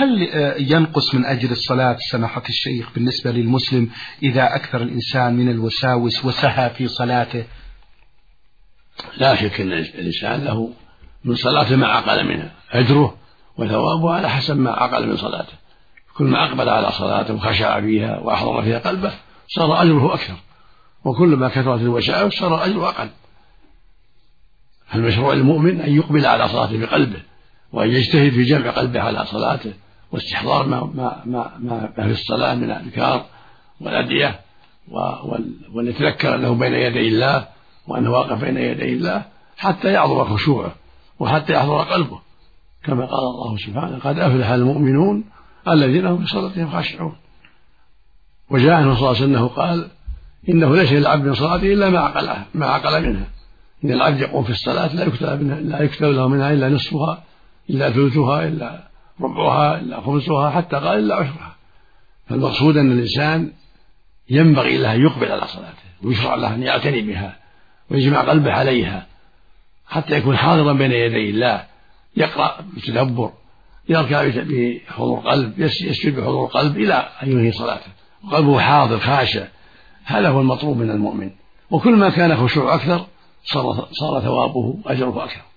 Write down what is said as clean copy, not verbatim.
هل ينقص من أجر الصلاة سماحة الشيخ بالنسبة للمسلم إذا أكثر الإنسان من الوساوس وسهى في صلاته؟ لا شك أن الإنسان له من صلاته ما عقل منها أجره وثوابه على حسب ما عقل من صلاته. كل ما أقبل على صلاته وخشع فيها وأحضر فيها قلبه صار أجره أكثر، وكل ما كثرت الوساوس صار أجره أقل. فالمشروع للمؤمن أن يقبل على صلاته بقلبه، وأن يجتهد في جمع قلبه على صلاته واستحضار ما في الصلاة من الأذكار والأدعية، وأن يتذكر أنه بين يدي الله وأنه واقف بين يدي الله حتى يعظم خشوعه وحتى يحضر قلبه، كما قال الله سبحانه: قد أفلح المؤمنون الذين هم في صلاتهم خاشعون. وجاء عنه صلى الله عليه وسلم أنه قال: إنه ليس للعبد من صلاته إلا ما عقل منها. إن العبد يقوم في الصلاة لا يكتب له منها إلا نصفها إلا ثلثها إلا ربعها إلا خمسها، حتى قال إلا عشرها. فالمقصود أن الإنسان ينبغي له أن يقبل على صلاته، ويشرع له أن يعتني بها ويجمع قلبه عليها حتى يكون حاضرا بين يدي الله، يقرأ بتدبر، يركع بحضور قلب، يسجد بحضور قلب إلى أن ينهي صلاته وقلبه حاضر خاشع. هذا هو المطلوب من المؤمن، وكل ما كان خشوع أكثر صار ثوابه أجره أكثر.